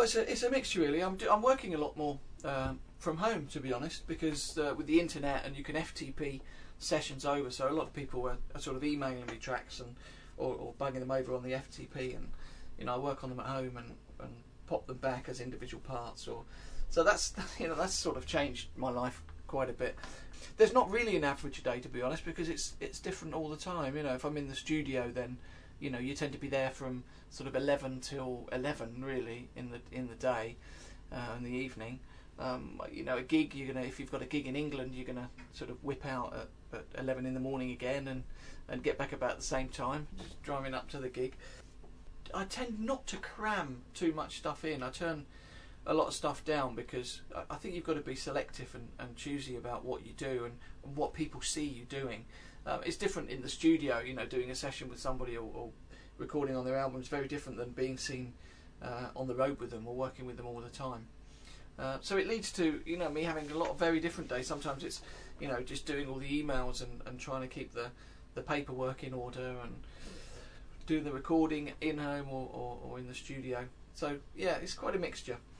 it's a mixture really. I'm working a lot more from home, to be honest, because with the internet, and you can FTP sessions over, so a lot of people are sort of emailing me tracks and or bugging them over on the FTP, and I work on them at home and pop them back as individual parts. So that's that's sort of changed my life quite a bit. There's not really an average day, to be honest, because it's different all the time. If I'm in the studio, then you tend to be there from sort of 11 till 11 really in the day, in the evening. A gig, if you've got a gig in England, you're gonna sort of whip out at 11 in the morning again and get back about the same time, just driving up to the gig. I tend not to cram too much stuff in. I turn a lot of stuff down because I think you've got to be selective and choosy about what you do and what people see you doing. It's different in the studio, doing a session with somebody or recording on their album is very different than being seen on the road with them or working with them all the time. So it leads to me having a lot of very different days. Sometimes it's just doing all the emails and trying to keep the paperwork in order and doing the recording in home or in the studio. So yeah, it's quite a mixture.